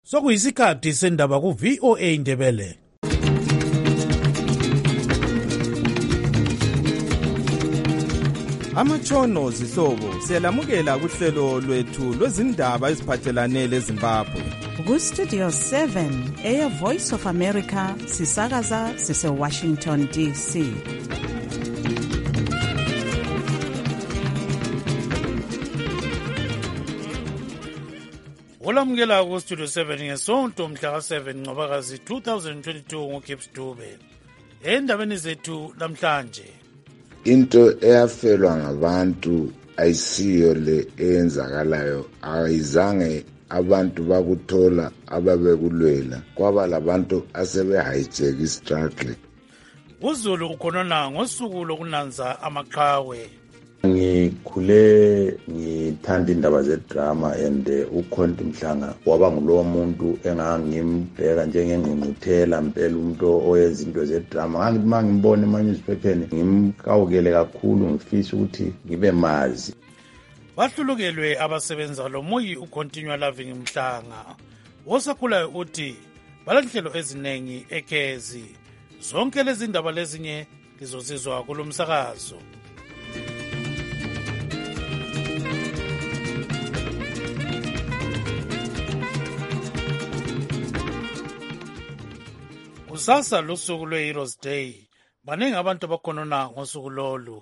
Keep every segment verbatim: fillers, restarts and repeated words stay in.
Sokuyisikhathi sendaba ku V O A Ndebele. Amatshono zihlobo siyalamukela kuhlelo lwethu lwezindaba eziphathelane leZimbabwe. Ku Studio seven eya Voice of America sisakaza sise Washington D C. Olamukela ku Studio seven ngesonto mhla ka seven Ncwabakazi twenty twenty-two ngoGibbs Dube. Endabeni zethu namhlanje, into eyafelwa ngabantu ayisiyo le eyenzakalayo, ayizange abantu bakuthola ababekulwela, kwaba labantu asebe hijack istruggle. uZulu ukhonona ngosuku lokunanza amaqhawe. Ngikhule ngithanda indaba zedrama and uKhonti Mhlanga waba ngulowo muntu engangimbheka njengengqungquthela mpela umuntu oyenza into zedrama. Ngangithi mangimbona emanyuziphepheni ngimkawukele kakhulu, ngifisa ukuthi ngibe mazi. Bahlulukelwe abasebenza lo muyi uContinue Loving Mhlanga. Wosakhulayo uthi balenhlelo eziningi ekhezi. Zonke lezi ndaba lezinye lizozizwa kulomsakazo. Kusasa lusuku lwe-Heroes Day, baningi abantu abakhonona ngosuku lolu.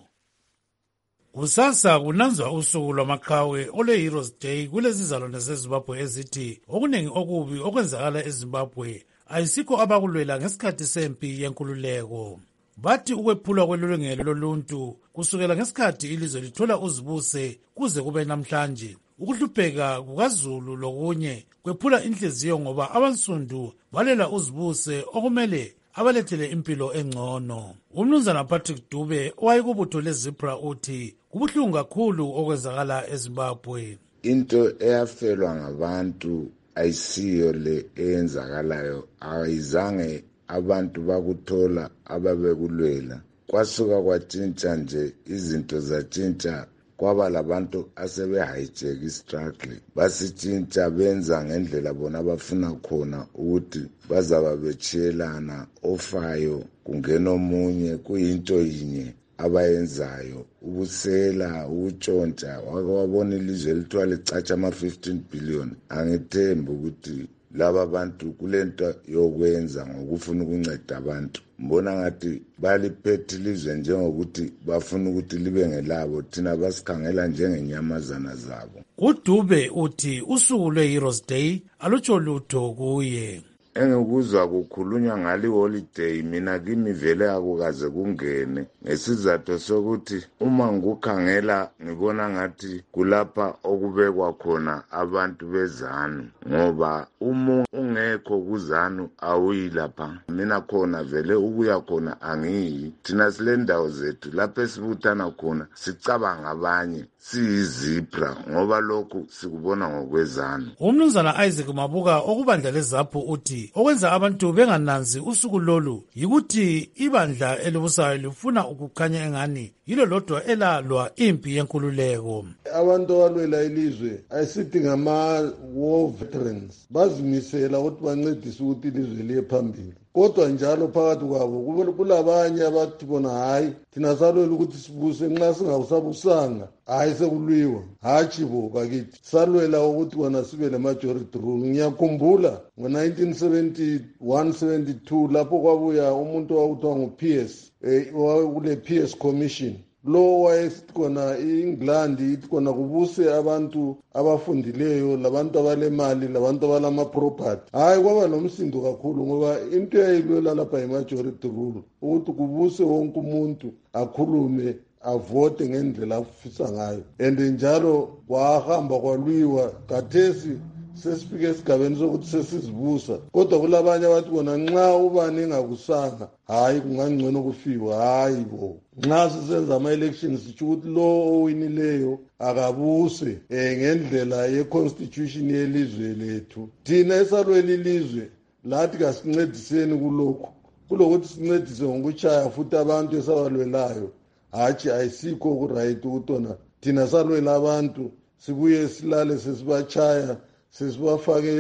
Kusasa kunanzwa usuku lwamaqhawe olwe-Heroes Day kulezi zalwane zeZimbabwe ezithi okuningi okubi okwenzakala eZimbabwe ayisikho abakulwela ngesikhathi sempi yenkululeko. Bathi ukwephulwa kwelulungelo loluntu kusukela ngesikhathi ilizwe lithola uzibuse kuze kube namhlanje. Ukuhlupheka kukaZulu lokunye kwephula inhliziyo ngoba abansundu balela uzibuse okumele abalethele impilo engcono. Umnumzana Patrick Dube owayekubutho leZipra uthi kubuhlungu kakhulu okwenzakala eZimbabwe. Into eyafelwa ngabantu ayisiyo le eyenzakalayo, ayizange abantu bakuthola ababekulwela, kwasuka kwatshintsha nje izinto zatshintsha, kwaba labantu asebe hijack istruggle, basitshintsha benza ngendlela bona abafuna khona ukuthi bazaba bechiyelana, ofayo kungena omunye, kuyinto yinye abayenzayo, ubusela utshontsha. Wabona ilizwe lithiwa licatsha ama fifteen billion. Angithembi ukuthi laba bantu kulento yokwenza ngokufuna ukunceda abantu. Mbona ngathi baliphethe ilizwe njengokuthi bafuna ukuthi libe ngelabo, thina basikhangela njengenyamazana zabo. uDube uthi usuku lwe-Heroes Day alutsho lutho kuye. Engikuzwa kukhulunywa ngali holiday mina kimi vele akukaze kungene, ngesizathu sokuthi uma ngikukhangela ngibona ngathi kulapha okubekwa khona abantu bezanu, ngoba uma ungekho kuzanu awuyilapha. Mina khona vele ukuya khona angiyi. Thina sile ndawo zethu lapho esibuthana khona sicabanga abanye siyizipra, ngoba lokhu sikubona ngokwezanu. Umnumzana Isaac Mabuka okubandla leZaphu uthi okwenza abantu bengananzi usuku lolu yikuthi ibandla elibusayo lifuna ukukhanya engani yilo lodwa elalwa impi yenkululeko. Abantu abalwela ilizwe ayisithi ngama-war veterans bazimisela ukuthi bancedise ukuthi ilizwe liye phambili, kodwa njalo phakathi kwabo kulabanye abathi bona hayi thina salwela ukuthi sibuse, nxa singawusabusanga hayi sekulwiwa, hatshi bo bakithi salwela ukuthi bona sibe le-majority rule. Ngiyakhumbula ngo-nineteen seventy-one seventy-two lapho kwabuya umuntu owakuthiwa ngu-P S kule P S commission, lo wayesithi khona i-England ithi khona kubuse abantu abafundileyo labantu abalemali labantu abalama-property. Hayi kwaba nomsindo kakhulu ngoba into eyayilwela lapha yi-majority rule, ukuthi kubuse wonke umuntu akhulume avote ngendlela afisa ngayo, and njalo kwahamba kwalwiwa. Kathesi sesifike esigabeni sokuthi sesizibusa, kodwa kulabanye abathi bona nxa ubani engakusanga hayi kungangcono kufiwa. Hayi bo, nxa sisenza ama-elections sitsho ukuthi lo owinileyo akabuse um ngendlela ye-constitution yelizwe lethu. Thina esalwela ilizwe lathi kasincediseni kulokhu, kulokuthi sincedise ngokuchaya futhi abantu esabalwelayo. Hatshi ayisikho ukurayithi ukuthi ona thina salwela abantu sibuye silale sesibachaya sesibafake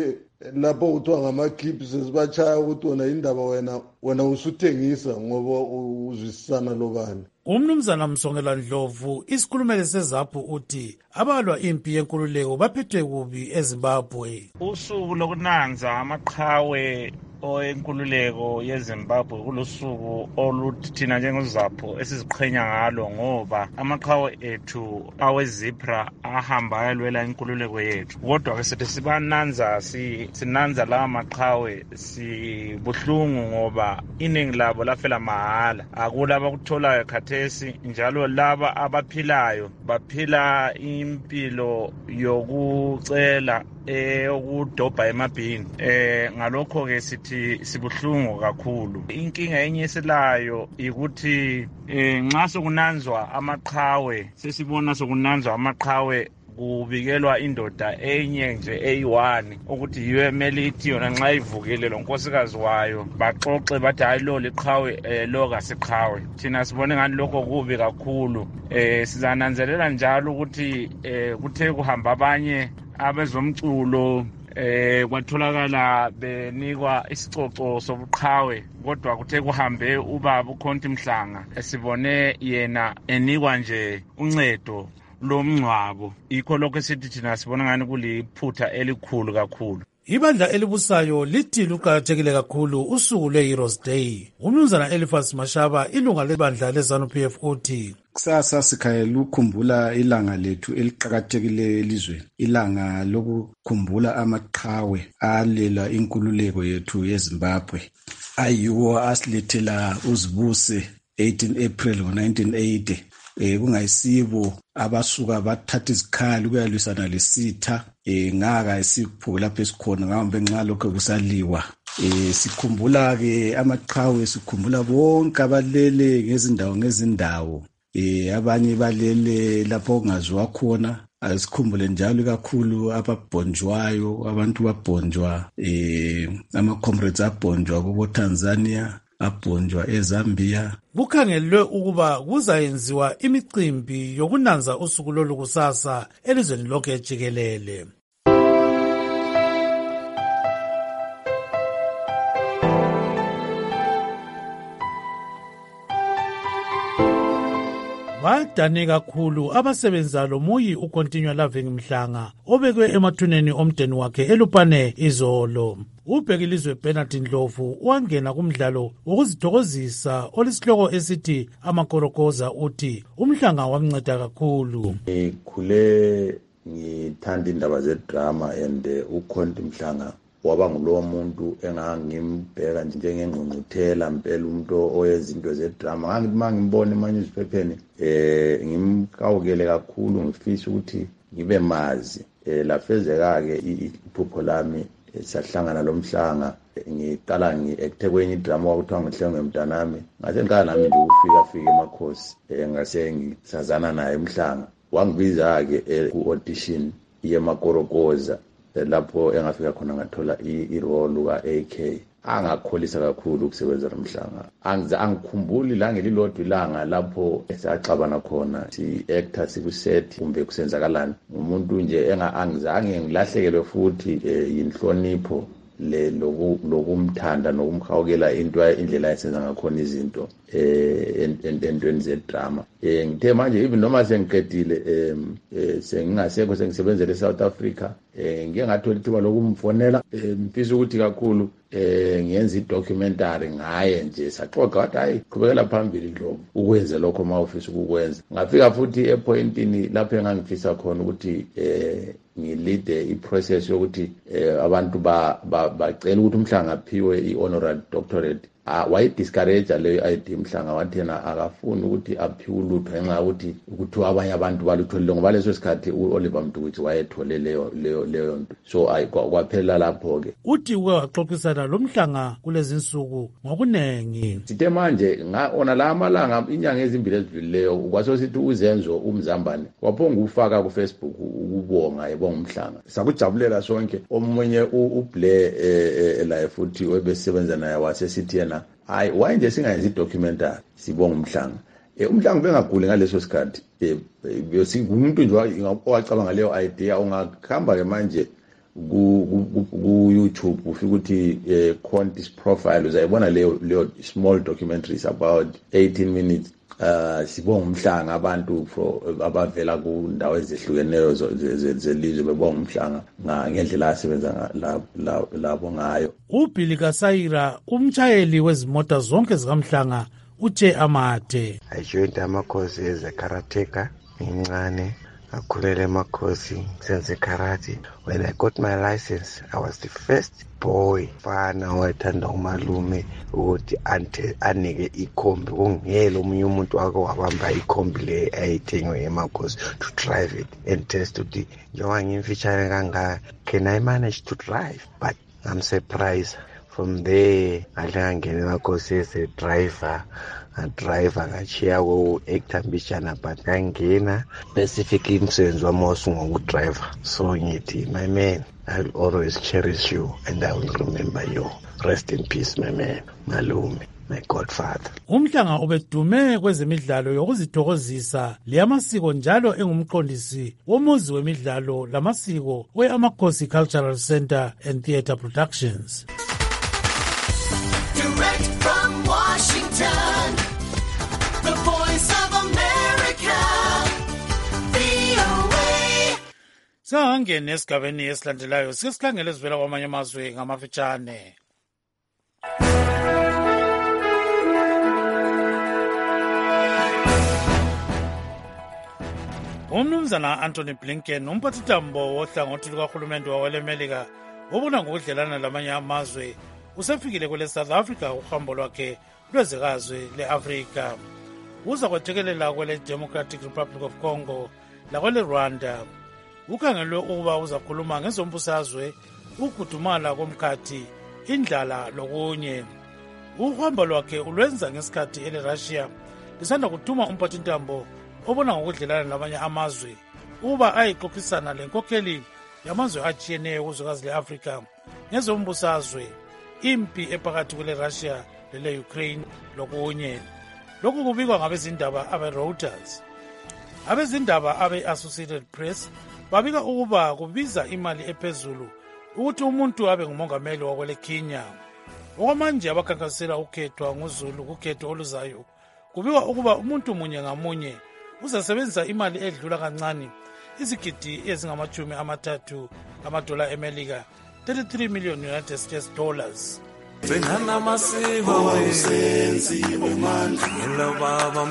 lapho kuthiwa ngama-clips sesibachaya ukuthi wona indaba wena wena usuthengisa ngoba uzwisisana lobani. Umnumzana Msongela Ndlovu isikhulumeli seZAPHU uthi abalwa impi yenkululeko baphethwe kubi eZimbabwe. Usuku lokunanza amaqhawe oyenkululeko yeZimbabwe kulusuku oluthi thina njengoZAPHU esiziqhenya ngalo ngoba amaqhawe ethu awezipra ahamba ayalwela inkululeko yethu. Kodwa ke sithi sibananza si sinanza la maqhawe sibuhlungu ngoba iningi labo lafela mahala. Akulaba kutholayo khathesi njalo laba abaphilayo baphila impilo yokucela eyokudobha emabhini. Eh ngalokho ke sithi sibuhlungu kakhulu. Inkinga enye esilayo ukuthi nxa sokunanzwa amaqhawe sesibona sokunanzwa amaqhawe kubikelwa indoda enye nje eyi-one ukuthi yiyo emele ithi yona nxa ivukile lo nkosikazi wayo baxoxe bathi hayi lo liqhawe eh, lo kasiqhawe. Thina sibone ngani lokho kubi kakhulu. Eh sizananzelela njalo ukuthi eh kuthe kuhamba abanye abezomculo eh kwatholakala benikwa isicoco sobuqhawe kodwa kuthe kuhambe ubaba uKhonti Mhlanga esibone yena enikwa nje uncedo lomncwabo. Ikho lokho esithi thina sibona ngani kuliphutha elikhulu kakhulu. Ibandla elibusayo lithi luqakathekile kakhulu usuku lwe-Heroes Day. Umnumzana Eliphas Mashaba ilunga lebandla le-ZANU-P F uthi kusasa sikhayela ukukhumbula ilanga lethu eliqakathekile elizweni, ilanga lokukhumbula amaqhawe alela inkululeko yethu yeZimbabwe ayiwo asilethela uzibuse eighteen April nineteen eighty. Eh kungayisibo abasuka bathatha izikhali kuyalwisana lesitha eh ngaka isipho lapho esikhona ngambe nxa lokho kusaliwa. Eh sikhumbula ke amaqhawe, sikhumbula bonke abalele ngezindawo ngezindawo, eh abanye balele lapho kungaziwa khona. Asikhumbule njalo kakhulu ababhonjwayo, abantu babhonjwa, eh ama comrades abhonjwa kubo Tanzania, abhonjwa eZambia. Kukhangelwe ukuba kuzayenziwa imicimbi yokunanza usuku lolu kusasa elizweni lonke jikelele. Badane kakhulu abasebenza lo Muyi uKontinywa Loving Mhlanga obekwe emathuneni omdeni wakhe eLupane izolo. Ubhekilizwe Bernard Ndlovu wangena kumdlalo wokuzithokozisa olesihloko esithi amakorokoza uthi umhlanga wamnceda kakhulu. Ngikhule ngithanda indaba zedrama and uKhonti Mhlanga waba ngulowo muntu engangimbheka njengengqungquthela mpela umuntu oyezinto zedrama. Ngangithi mangimbona emanyuziphepheni eh ngimkawukele kakhulu, ngifisa ukuthi ngibe mazi. Eh lafezeka-ke iphupho lami sahlangana lo Mhlanga. Ngiqala ngi-acte kwenye idrama kwakuthiwa Ngihlenge Mntanami. Ngase ngiqala nami nje ukufika fika emakhosi eh ngase ngisazana naye Mhlanga. Wangibiza-ke ku-audition yemakorokoza lapho engafika khona ngathola i-role ka-A K. Angakholisa kakhulu ukusebenza noMhlanga. Angize angikhumbuli la ngelilodwa ilanga lapho esaxabana khona si-actor sikuset kumbe kusenzakalani. Umuntu nje engangizange ngilahlekelwe futhi yinhlonipho le lokumthanda nokumkhawukela into indlela ayisenza ngakhona izinto eh entweni zedrama. Eh ngithe manje even noma sengiqedile eh sengingasekho sengisebenzele eSouth Africa eh ngike ngathola ithuba lokumfonela mfisa ukuthi kakhulu eh ngiyenza idocumentary ngaye nje saxoxa wathi hayi qhubekela phambili Ndlovu ukwenze lokho mawufisa ukukwenza. Ngafika futhi epointini lapho engangifisa khona ukuthi eh ngilide iprocess yokuthi abantu ba bacela ukuthi Mhlanga aphiwe i-honorary doctorate. Wayidiscourage leyo idea Mhlanga wathi yena akafuni ukuthi aphiwe ulutho ngenxa ukuthi ukuthi abanye abantu balutholile ngoba leso sikhathi uOliver Mdukuthi wayethole leyo leyo leyo nto. So kwaphela lapho ke uthi uke waxoxisana lo Mhlanga kulezi insuku ngokunengi. Sithe manje ngaona la amalanga inyanga ezimbili ezidlulileyo kwaso sithi uzenzo umzambane waphonga ufaka ku Facebook ukubonga yebonga Mhlanga. Sakujabulela sonke. Omunye uBlair la futhi obesebenza naye wasesithi yena hayi why nje singayenza idocumentary sibonga Mhlanga. Eh uMhlanga bengaguli ngaleso sikhathi. Eh bese umuntu nje owacabanga leyo idea ungakhamba ke manje ku YouTube ufika ukuthi eh, Conti's profile uzayibona leyo leyo small documentaries about eighteen minutes. Uh sibonga umhlanga abantu abavela ku ndawo ezihlukeneyo zelizwe bebonga umhlanga ngendlela asebenza labo ngayo. uBilly Kasayira umtshayeli wezimota zonke zikamhlanga uthe amathe. I joined amakhosi as a karateka incane akhulele amakhosi senze karate. When I got my license I was the first boy fana wathanda umalume ukuthi ante anike ikhombi ungelo omunye umuntu wake wabamba ikhombi le ayithengwe emakhosi to drive it and test ukuthi njengoba ngimfitshane kangaka can I manage to drive, but I'm surprised. From there ngangena emakhosi as a driver driver ngachiya ku actor mbishana but ngangena specifically umsebenzi wami wosungokudriver. So ngithi my man, I'll always cherish you and I will remember you. Rest in peace my man, malume, my godfather. Umhlanga ubedume kwezemidlalo yokuzithokozisa leyamasiko njalo engumqondisi womuzi wemidlalo lamasiko we-Amakhosi Cultural Center and Theatre Productions. Direct from Washington, the voice of America, V O A. Sangene esigabeni esilandelayo sike sikhangele ezivela kwamanye amazwe ngamafitshane. Umnumzana Anthony Blinken umphathitambo wohlangothi lukahulumende wawelemelika obona ngokudlelana lamanye amazwe usefikile kwele South Africa uhambo lwakhe lwezekazwe le-Afrika. Uza kwethekelela kwele Democratic Republic of Congo lakwele Rwanda. Ukhangelwe ukuba uzakhuluma ngezombusazwe, ukudumala komkhathi, indlala lokunye. Uhambo lwakhe ulwenza ngesikhathi ele-Russia lisanda kuthuma umphathintambo obona ngokudlelana lamanye amazwe uba ayixoxisana lenkokheli yamazwe atshiyeneyo kuzwekazi le-Afrika ngezombusazwe, impi ephakathi kwele Russia lele Ukraine lokunye. Lokhu kubikwa ngabezindaba abe-Reuters. Abezindaba abe-Associated Press babika ukuba kubiza imali ephezulu ukuthi umuntu abe ngumongameli wakwele Kenya. Okwamanje abakhankasela ukhethwa nguZulu kukhetho oluzayo kubikwa ukuba umuntu munye ngamunye uzasebenzisa imali edlula kancane izigidi ezingamachumi amathathu amadola emelika, thirty-three million United States dollars. Singana masiko senziwe manje ngelo baba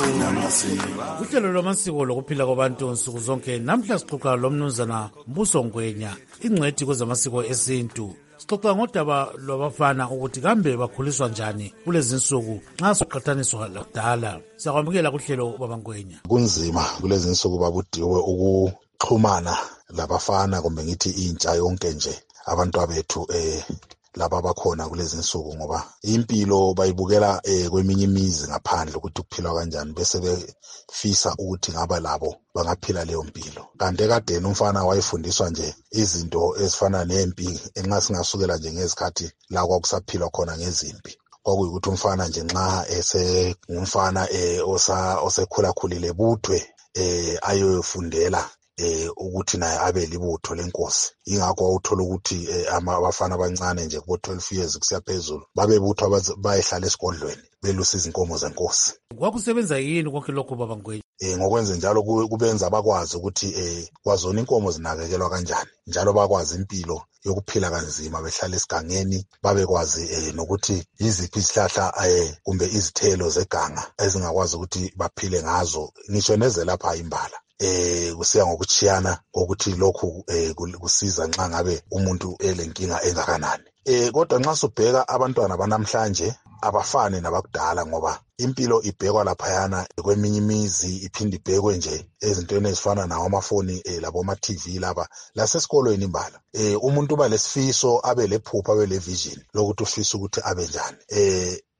mkhulu. Uhlelo lwamasiko lokuphila kwabantu nsuku zonke namhla sixoxa lomnumzana Mbuso Ngwenya, ingcwethi kwezamasiko esintu. Sixoxa ngodaba lwabafana ukuthi kambe bakhuliswa njani kulezi nsuku nxa soqhathaniswa lakudala. Siyakwamukela kuhlelo baba Ngwenya. Kunzima kulezi nsuku babudiwe ukuxhumana labafana kumbe ngithi intsha yonke nje abantu abethu eh laba bakhona kulezi nsuku ngoba impilo bayibukela eh kweminye imizi ngaphandle ukuthi kuphilwa kanjani bese befisa ukuthi ngaba labo bangaphila leyo mpilo. Kanti kadeni umfana wayefundiswa nje izinto ezifana nempi enxa singasukela nje ngezikhathi la kwakusaphilwa khona ngezimpi. Kwakuyikuthi umfana nje nxa ese ngumfana eh osa osekhula khulile buthwe eh ayofundela eh ukuthi naye abe libutho lenkosi. Ingakho uthola ukuthi eh, abafana abancane nje ku twelve years kusiya phezulu babebuthwa bayehlala esigodlweni belusa izinkomo zenkosi. Kwakusebenza yini konke lokho baba Ngwenya? Eh ngokwenza njalo kubenza bakwazi ukuthi eh kwazona inkomo zinakekelwa kanjani, njalo bakwazi impilo yokuphila kanzima behlala esigangeni, babekwazi eh nokuthi iziphi isihlahla eh kumbe izithelo zeganga ezingakwazi ukuthi baphile ngazo. Ngisho neze lapha imbala eh kusiya ngokuchiyana ukuthi lokhu eh kusiza nxa ngabe umuntu elenkinga engakanani. Eh kodwa nxa subheka abantwana banamhlanje abafani nabakudala ngoba impilo ibhekwa laphayana kweminye imizi iphinde ibhekwe nje ezintweni ezifana nawo amafoni eh labo ma T V laba lasesikolweni imbala. Eh umuntu uba lesifiso abe lephupha abe le vision lokuthi ufisa ukuthi abe njani. Eh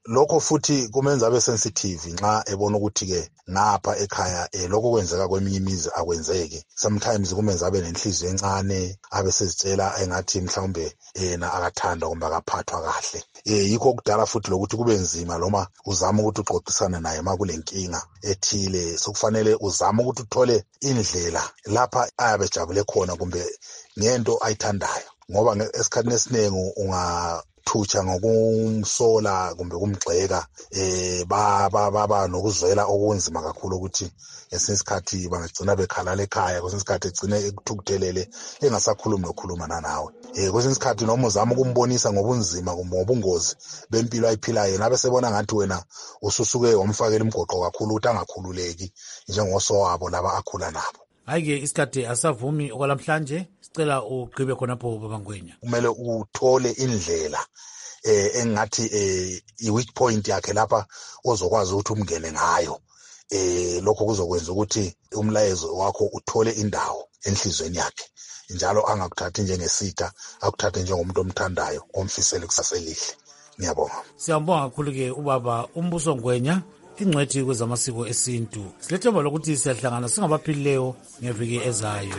lokho futhi kumenza abe sensitive nxa ebona ukuthi ke ngapha ekhaya eh lokho kwenzeka kweminye imizi akwenzeki. Sometimes kumenza abe nenhliziyo encane, abe sezitshela engathi mhlawumbe yena akathanda kumbe akaphathwa kahle. Eh yikho kudala futhi lokuthi kube nzima noma uzama ukuthi uxoxisane naye makulenkinga ethile, sokufanele uzama ukuthi uthole indlela lapha ayabe jabule khona kumbe ngento ayithandayo, ngoba esikhathini esiningi unga thutsha ngokumsola kumbe kumgxeka eh ba baba nokuzwela okunzima kakhulu ukuthi esinye isikhathi bangagcina bekhalala ekhaya, kwesinye isikhathi egcine ekuthukuthelele engasakhulumi nokhulumana nawe. Eh kwesinye isikhathi noma uzama ukumbonisa ngobunzima kumbe ngobungozi bempilo ayiphilayo yena abesebona ngathi wena ususuke wamfakela imgoqo kakhulu ukuthi angakhululeki njengosowabo laba akhula nabo. Hayike isikhathi asavumi okwalamhlanje, sicela ugqibe khonapho babangwenya. Kumele uthole indlela eh engathi eh i-weak point yakhe lapha ozokwazi ukuthi umngene ngayo. Eh lokho kuzokwenza ukuthi umlayezo wakho uthole indawo enhlizweni yakhe, njalo angakuthathi njengesitha, akuthathe njengomuntu omthandayo omfisela kusaselihle. Ngiyabonga. Siyambonga kakhulu ke ubaba uMbuso Ngwenya, ingcwethi kwezamasiko esintu. Silethemba lokuthi siyahlangana singabaphilileyo ngeviki ezayo.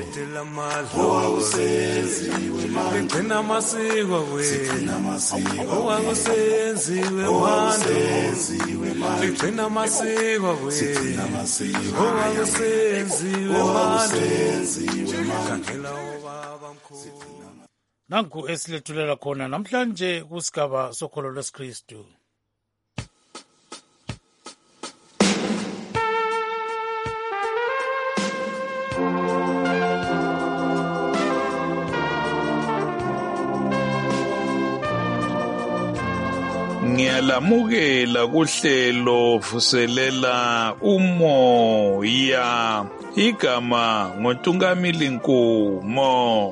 Sigcina amasiko wethu, owakusenziwe manje. Sigcina amasiko wethu, owakusenziwe manje. Nanku esilethulela khona namhlanje kusigaba sokholo lwesikristu. Ngiyalamukela kuhlelo vuselela umoya, igama ngoTungamili Nkumo.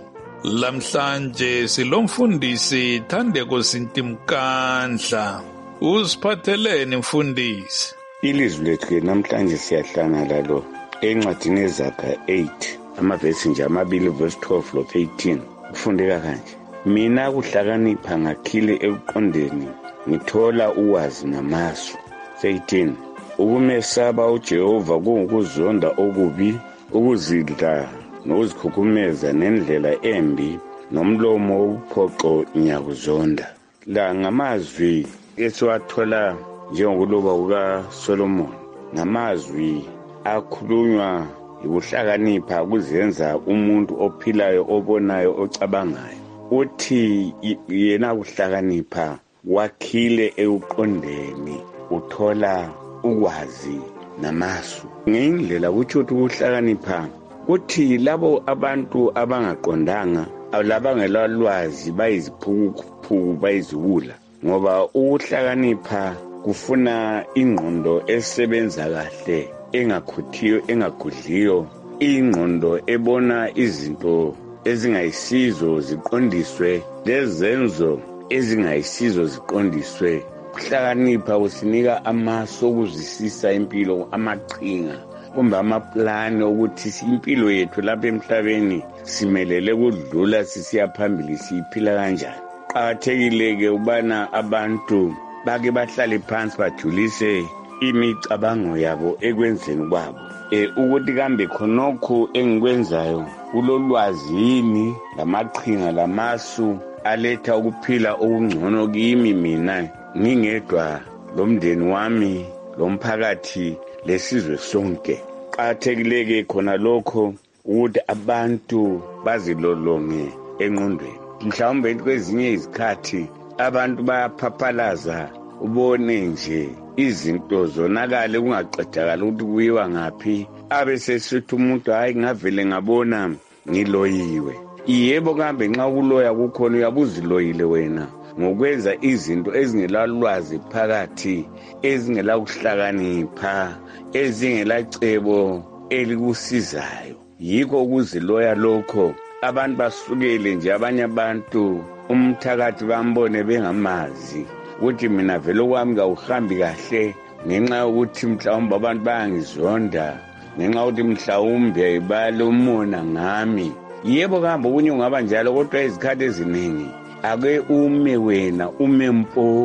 Lamhlanje silomfundisi Thandeko Sintimkandla. Usiphatheleni mfundisi? Ilizwi lethu namhlanje siyahlangana lo encwadini eZaga eight amavesi nje amabili verse twelve lo eighteen. Kufundeka kanje: mina kuhlakanipha ngakhile ekuqondeni, ngithola uwazi namasu. eighteen. Ukumesaba uJehova kungukuzonda okubi, ukuzidla nokuzikhukhumeza nendlela embi, nomlomo wobuphoxo nyakuzonda. La ngamazwi esiwathola njengokuloba kukaSolomon, ngamazwi akhulunywa ukuhlakanipha kuzenza umuntu ophilayo, obonayo, ocabangayo. Uthi yena ukuhlakanipha wakhile ekuqondeni, uthola ukwazi namasu. Ngendlela kuthi ukuhlakanipha kuthi labo abantu abangaqondanga, labangelalwazi bayiziphukuphuku, bayiziwula, ngoba ukuhlakanipha kufuna ingqondo esebenza kahle, engakhuthiyo, engagudliyo, ingqondo ebona izinto ezingayisizo ziqondiswe, lezenzo ezingayisizo ziqondiswe. Ukuhlakanipha kusinika amasu okuzwisisa impilo, amaqhinga kumbe amaplani ukuthi impilo yethu lapha emhlabeni simelele kudlula sisiya phambili siphila kanjani. Qakathekile-ke ubana abantu bake bahlale phansi bajulise imicabango yabo ekwenzeni kwabo, eh ukuthi kambe khonokho engikwenzayo kulolwazi yini, lamaqhinga lamasu aletha ukuphila okungcono kimi mina ngingedwa, lomndeni wami, lomphakathi, lesizwe sonke. Qakathekile khona lokho ukuthi abantu bazilolonge engqondweni. Mhlawumbe kwezinye izikhathi abantu bayaphaphalaza, ubone nje izinto zonakale kungaqedakala ukuthi kuyiwa ngaphi, abesesithi umuntu hayi ngavele ngabona ngiloyiwe. Yebo kambe nxa ukuloya kukhona uyabuziloyile wena ngokwenza izinto ezingelalwazi phakathi, ezingela kuhlakanipha, ezingela cebo elikusizayo. Yikho ukuziloya lokho abantu basukele nje, abanye abantu umthakathi bambone bengamazi ukuthi mina vele kwami kawuhambi kahle, ngenxa yokuthi mhlawumbe abantu bayangizonda, ngenxa yokuthi mhlawumbe balomona ngami. Yebo kambe okunye ungaba njalo, kodwa izikhathi eziningi ake ume wena, ume mpo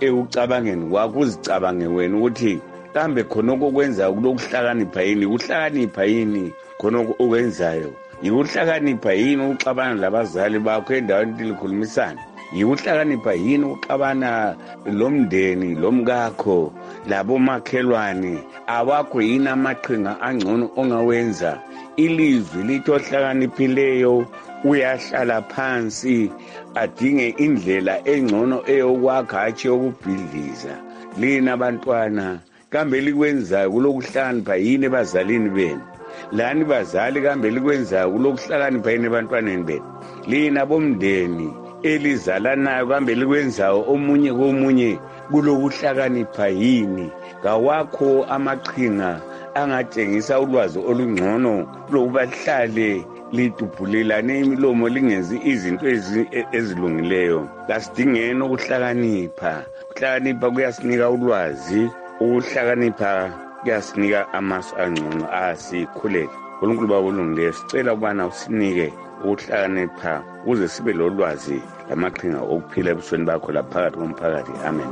ekucabangeni kwakho uzicabange wena ukuthi kambe khona okwenza kulokuhlakanipha yini ukuhlakanipha yini khona okwenzayo yikuhlakanipha yini uxabana labazali bakho endaweni likhulumisana yikuhlakanipha yini uxabana lomndeni lomkakho labo makhelwane awakho yini amaqhinga angcono ongawenza ilizwi lithi ohlakaniphileyo uyahlala phansi adinge indlela engcono eyokwakha hatshi yokubhidliza lina bantwana kambe likwenzayo kulokuhlakanipha yini ebazalini benu lani bazali kambe likwenzayo kulokuhlakanipha yini ebantwaneni benu lina bomndeni elizalanayo kambe likwenzayo omunye komunye kulokuhlakanipha yini ngawakho amaqhinga angatshengisa ulwazi olungcono lokuba lihlale lidubhulelane imilomo lingenzi izinto ezilungileyo kasidingeni ukuhlakanipha ukuhlakanipha kuyasinika ulwazi ukuhlakanipha kuyasinika amasu angcono asikhulele uNkulunkulu baba olungileyo sicela ukubana usinike ukuhlakanipha ukuze sibe lolwazi lamaqhinga okuphila ebusweni bakho laphakathi komphakathi amen.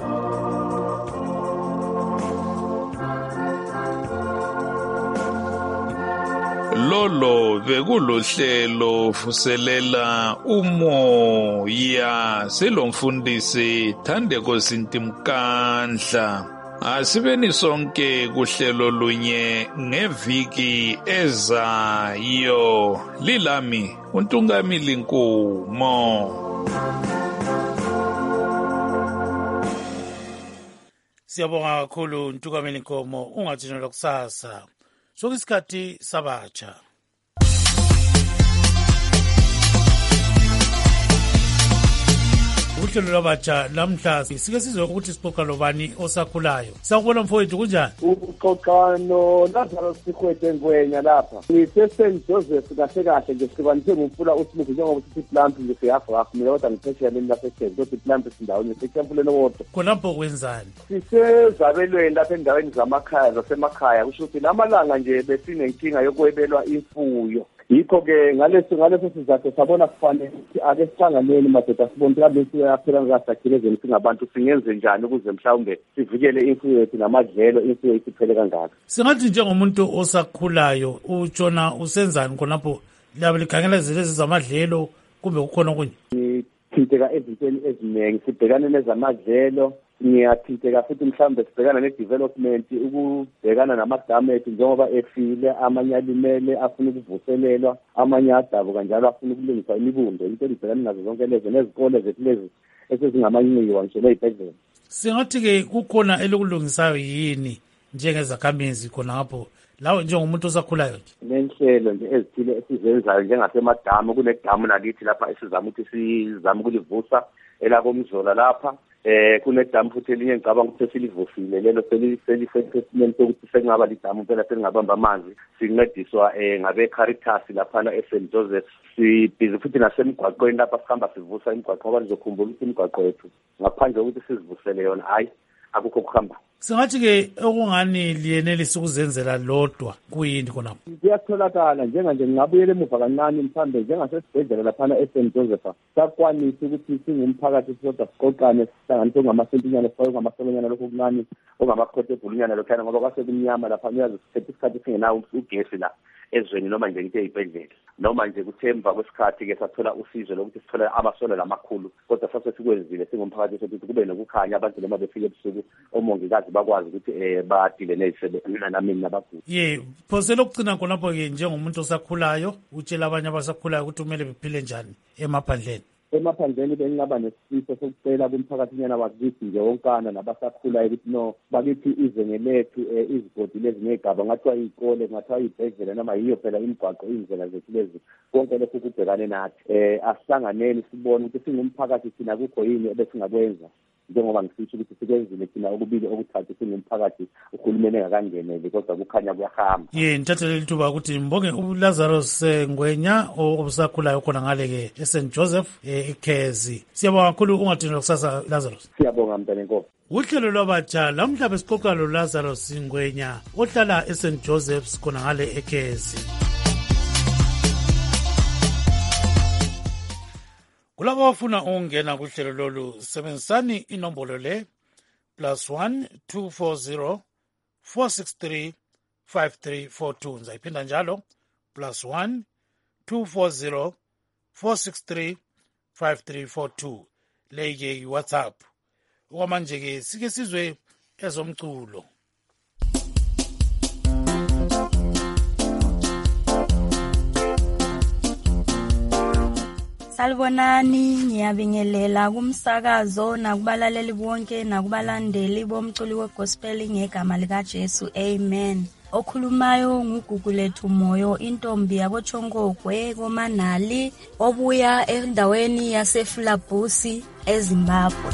Lolo bekulohlelo vuselela umoya selomfundisi Thandeko Sintimkandla. Asibeni sonke kuhlelo lunye ngeviki ezayo. Lilami uNtungamili Nkumo. Siyabonga kakhulu uNtungamili Nkumo, ungathinelwa kusasa. Sokusikhathi sabatsha. Uhlelo lwabatsha lamhla sike sizwe ukuthi sixoxa lobani osakhulayo. Sakubona mfowethu kunjani? Uxoxa no Lazarus Sikhwete Ngwenya lapha. Ngise Saint Joseph kahle kahle nje sibanise ngumfula uSmith njengoba sithi plant nje siyafa kahle mina kodwa ngiphethe leni lapha ekhaya ukuthi plant sindawo nje sekhempule nowodwa. Khonapho kwenzani? Sisezabelweni lapha endaweni zamakhaya zasemakhaya kusho ukuthi lamalanga nje besinenkinga yokwebelwa imfuyo. Yikho ke ngaleso ngaleso sizathu sabona kufanele ake sihlanganeni madoda sibone kambe siyaphela ngasakhilezeni singabantu singenze njani ukuze mhlawumbe sivikele imfuyo yethu namadlelo imfuyo yethu iphele kangaka. Singathi njengomuntu osakhulayo utshona usenzani khonapho labo likhangela izinto ezamadlelo kumbe kukhona okunye? Sithinteka ezintweni eziningi sibhekane nezamadlelo ngiyathinteka futhi mhlawumbe sibhekana ne-development ukubhekana namadamu ethu njengoba efile amanye alimele afuna ukuvuselelwa amanye adabu kanjalo afuna ukulungisa imibundo into elibhekane nazo zonke lezo nezikole zethu lezi esezingamanyiwa ngisho ney'bhedlela. Singathi-ke kukhona elokulungisayo yini njengezakhamizi khona ngapho lawe njengomuntu osakhulayo nje? Nenhlelo nje ezithile esizenzayo njengasemadamu kunedamu nalithi lapha esizama ukuthi sizame ukulivusa elakomzola lapha. Eh kunedamu futhi elinye ngicabanga ukuthi silivusile lelo selisesimeni sokuthi sengaba lidamu phela selingabamba amanzi sincediswa eh ngabe Caritas lapha eSaint Joseph sibhizi futhi nasemgwaqweni lapha sihamba sivusa imigwaqo ngoba nizokhumbula ukuthi imigwaqo yethu ngaphandle kokuthi sizivusele yona hayi akukho kuhamba. Singathi-ke okungani liyenelisa ukuzenzela lodwa kuyini khonapho? Kuyatholakala njenganje ngingabuyela emuva kancane mhlawumbe njengasesibhedlela laphana eSaint Joseph sakwanisa ukuthi singumphakathi sodwa siqoqane sihlanganise ngamasentunyana sifake ngamasolonyana lokho kuncane ongamakhothe ebhulunyana lokhana ngoba kwasekumnyama lapha uyazi sithethe isikhathi singenawo ugesi la ezweni noma nje into ey'bhedlela noma nje kuthemba kwesikhathi-ke sathola usizo lokuthi sithole amasolo lamakhulu kodwa sase sikwenzile singumphakathi sokuthi kube nokukhanya abantu noma befike ebusuku omongikazi bakwazi ukuthi um badile ney'sebenza namini nabaguli. Ye phose lokugcina khonapho-ke njengomuntu osakhulayo utshela abanye abasakhulayo ukuthi kumele bephile njani emaphandleni? Emaphandleni bengingaba nesifiso sokucela kumphakathinyana wakithi nje wonkana nabasakhulayo ukuthi no bakithi izenge lethu izigodi lezi ngegaba ngathiwa iy'kole ngathiwa iy'bhedlela noma yiyo phela imigwaqo iy'ndlela zethu lezi konke lokhu kubhekane nathi um asihlanganeni sibone ukuthi singumphakathi thina kukho yini ebesingakwenza njengoba ngisisho ukuthi sikwenzile thina okubili okuthathu singumphakathi uhulumeni engakangeneli kodwa kukhanya kuyahamba. Ye nithathele lithuba ukuthi mbonge uLazarus Ngwenya osakhulayo khona ngale-ke eSaint Joseph eKhezi. Siyabonga kakhulu ungathinelwa kusasa Lazarus. Siyabonga mntane Nkosi. Uhlelo lwabatsha lamhla besixoxa loLazarus Ngwenya ohlala eSaint Joseph's khona ngale eKhezi. Kulabo bafuna ungena kuhlelo lolu sebenzisani inombolo le plus one two four zero four six three five three four two. Ngizayiphinda njalo plus one two four zero four six three five three four two. Leke WhatsApp. Okwamanje ke sike sizwe ezomculo. Salibonani, ngiyabingelela kumsakazo nakubalaleli bonke nakubalandeli bomculi wegospel ngegama lika Jesu. Amen. Okhulumayo nguGugulethu Moyo, intombi yaboTshongogwe koManali obuya endaweni yaseFulabusi eZimbabwe.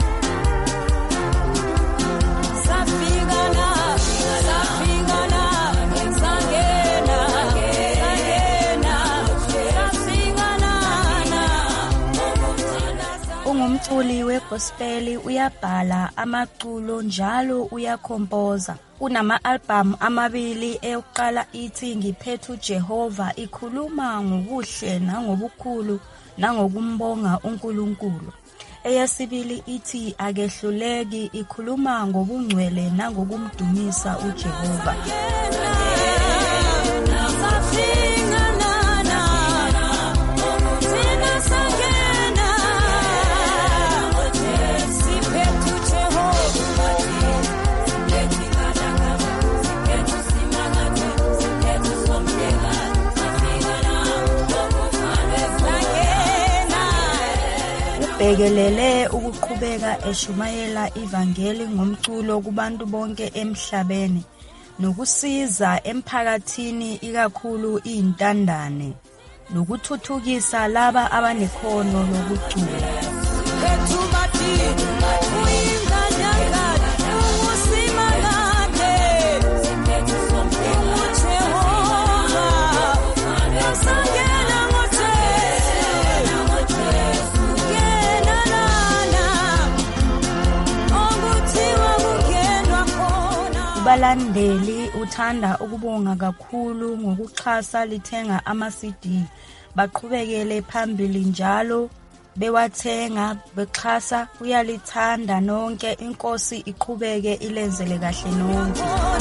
Umculi wegospel uyabhala amaculo njalo uyakhompoza. Unama-album amabili, eyokuqala ithi Ngiphethe uJehova, ikhuluma ngobuhle nangobukhulu nangokumbonga uNkulunkulu. Eyesibili ithi Akehluleki, ikhuluma ngobungcwele nangokumdumisa uJehova. Bekelele ukuqhubeka eshumayela ivangeli ngomculo kubantu bonke emhlabeni nokusiza emphakathini ikakhulu izintandane nokuthuthukisa laba abanekhono lokucula. Abalandeli uthanda ukubonga kakhulu ngokuxhasa lithenga ama-C D. Baqhubekele phambili njalo bewathenga bexhasa, uyalithanda nonke. Inkosi iqhubeke ilenzele kahle nonke.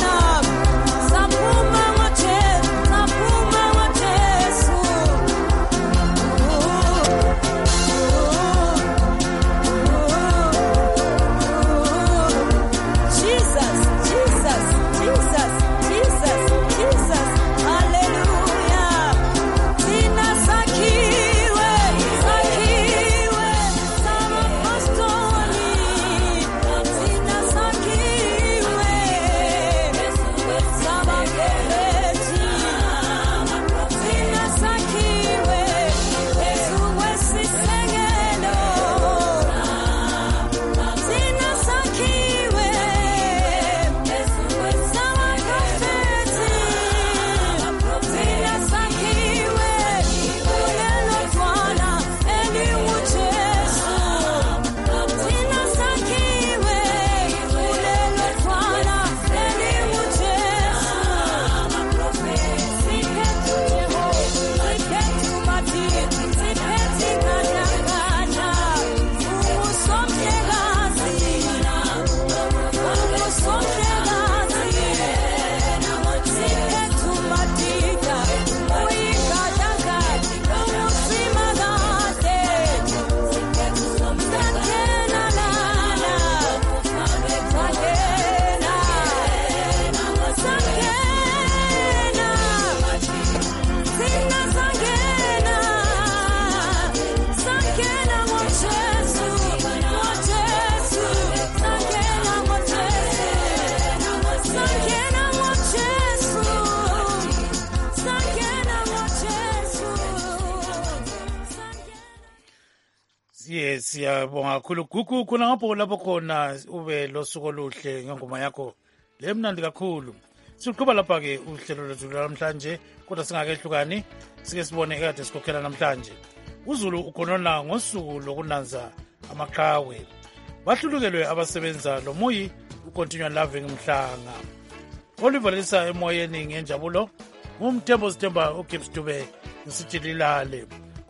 Siyabonga kakhulu Gugu, khona ngapho lapho khona ube losuku oluhle ngengoma yakho le mnandi kakhulu. Siqhubeka lapha ke uhlelo lwethu namhlanje, kodwa singakehlukani sike sibone ekade sikhokhela namhlanje. uZulu ukhonona ngosuku lokunanza amaqhawe. Bahlulukelwe abasebenza lomuyi uContinue Loving Mhlanga. Olivalisa emoyeni ngenjabulo umthembo sithemba uGibbs Dube ngisijililale.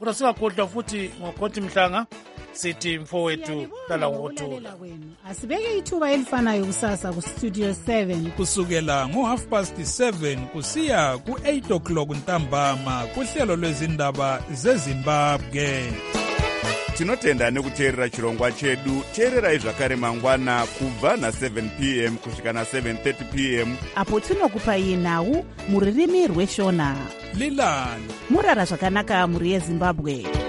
kodwa singakhohlwa futhi ngokhoti Mhlanga sithi mfowethu hlala ngokuthula. Asibeke ithuba elifanayo kusasa ku-Studio seven kusukela ngo-half past seven kusiya ku-eight o'clock ntambama kuhlelo lwezindaba zeZimbabwe. Tinotenda nekuteerera chirongwa chedu. Teererai zvakare mangwana kubva na-seven p m kusvika na-seven thirty p m apo tinokupai nhau muririmi rweshona. Lilani murara zvakanaka muri yeZimbabwe.